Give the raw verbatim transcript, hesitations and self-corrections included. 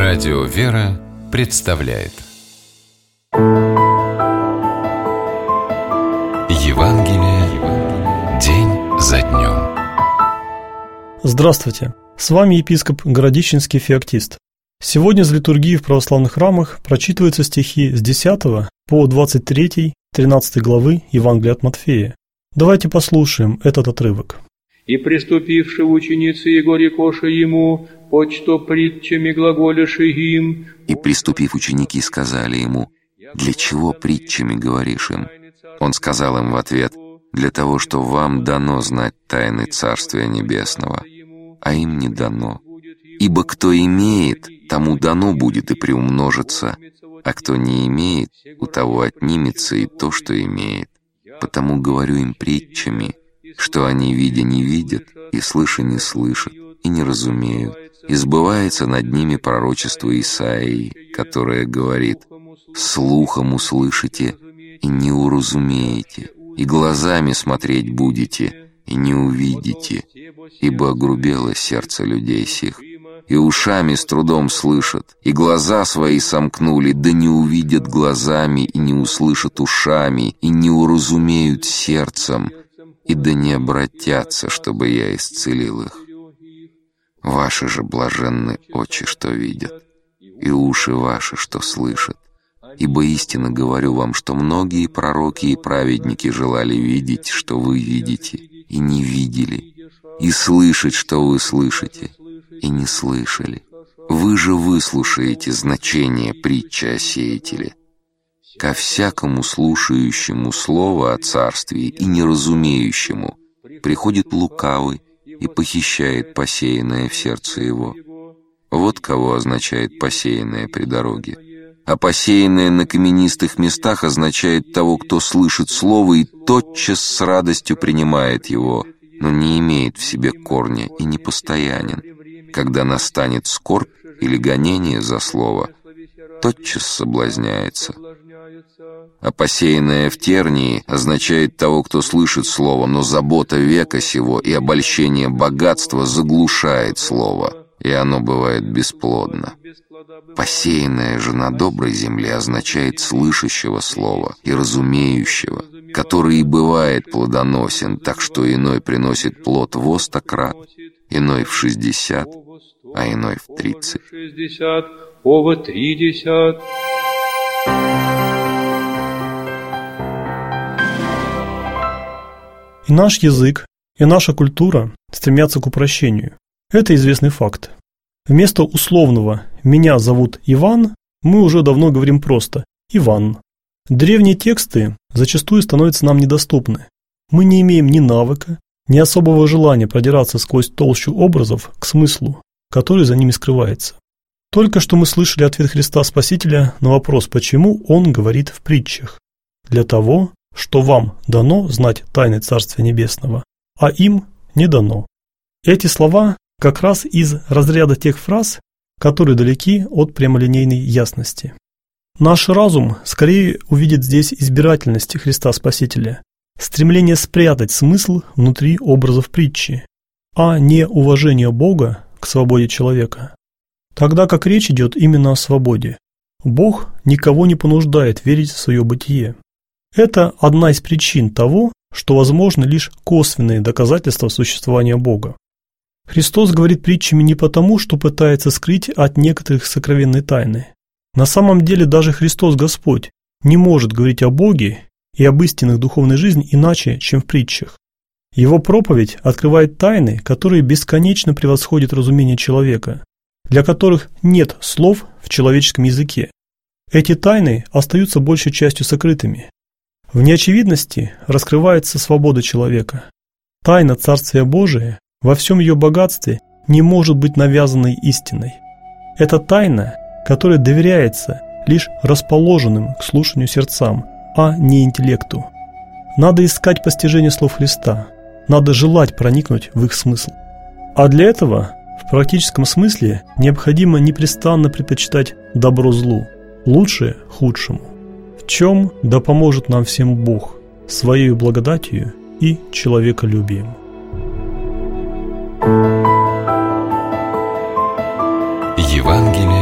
Радио «Вера» представляет Евангелие день за днем. Здравствуйте! С вами епископ Городищенский Феоктист. Сегодня из литургии в православных храмах прочитываются стихи с десятого по двадцать третий, тринадцатой главы Евангелия от Матфея. Давайте послушаем этот отрывок. «И приступивши ученицы Его рекоши Ему, почто притчами глаголиши им». И приступив ученики сказали Ему: «Для чего притчами говоришь им?» Он сказал им в ответ: «Для того, что вам дано знать тайны Царствия Небесного, а им не дано. Ибо кто имеет, тому дано будет и приумножится, а кто не имеет, у того отнимется и то, что имеет. Потому говорю им притчами, что они, видя, не видят, и слыша, не слышат, и не разумеют. И сбывается над ними пророчество Исаии, которое говорит: слухом услышите, и не уразумеете, и глазами смотреть будете, и не увидите, ибо огрубело сердце людей сих, и ушами с трудом слышат, и глаза свои сомкнули, да не увидят глазами, и не услышат ушами, и не уразумеют сердцем, и да не обратятся, чтобы я исцелил их. Ваши же блаженны очи, что видят, и уши ваши, что слышат. Ибо истинно говорю вам, что многие пророки и праведники желали видеть, что вы видите, и не видели, и слышать, что вы слышите, и не слышали. Вы же выслушаете значение притчи о сеятеле. Ко всякому слушающему слово о царстве и неразумеющему приходит лукавый и похищает посеянное в сердце его. Вот кого означает посеянное при дороге. А посеянное на каменистых местах означает того, кто слышит слово и тотчас с радостью принимает его, но не имеет в себе корня и не постоянен. Когда настанет скорбь или гонение за слово, тотчас соблазняется. А посеянное в тернии означает того, кто слышит слово, но забота века сего и обольщение богатства заглушает слово, и оно бывает бесплодно. Посеянное же на доброй земле означает слышащего слова и разумеющего, который и бывает плодоносен, так что иной приносит плод во сто крат, иной в шестьдесят, а иной в тридцать. И наш язык, и наша культура стремятся к упрощению. Это известный факт. Вместо условного «меня зовут Иван» мы уже давно говорим просто «Иван». Древние тексты зачастую становятся нам недоступны. Мы не имеем ни навыка, ни особого желания продираться сквозь толщу образов к смыслу, который за ними скрывается. Только что мы слышали ответ Христа Спасителя на вопрос, почему Он говорит в притчах. Для того, что вам дано знать тайны Царствия Небесного, а им не дано. Эти слова как раз из разряда тех фраз, которые далеки от прямолинейной ясности. Наш разум скорее увидит здесь избирательность Христа Спасителя, стремление спрятать смысл внутри образов притчи, а не уважение Бога к свободе человека. Тогда как речь идет именно о свободе. Бог никого не понуждает верить в свое бытие. Это одна из причин того, что возможны лишь косвенные доказательства существования Бога. Христос говорит притчами не потому, что пытается скрыть от некоторых сокровенной тайны. На самом деле даже Христос Господь не может говорить о Боге и об истинных духовной жизни иначе, чем в притчах. Его проповедь открывает тайны, которые бесконечно превосходят разумение человека, для которых нет слов в человеческом языке. Эти тайны остаются большей частью сокрытыми. В неочевидности раскрывается свобода человека. Тайна Царствия Божия во всем ее богатстве не может быть навязанной истиной. Это тайна, которая доверяется лишь расположенным к слушанию сердцам, а не интеллекту. Надо искать постижение слов Христа, надо желать проникнуть в их смысл. А для этого в практическом смысле необходимо непрестанно предпочитать добро злу, лучшее худшему. В чем да поможет нам всем Бог своей благодатью и человеколюбием. Евангелие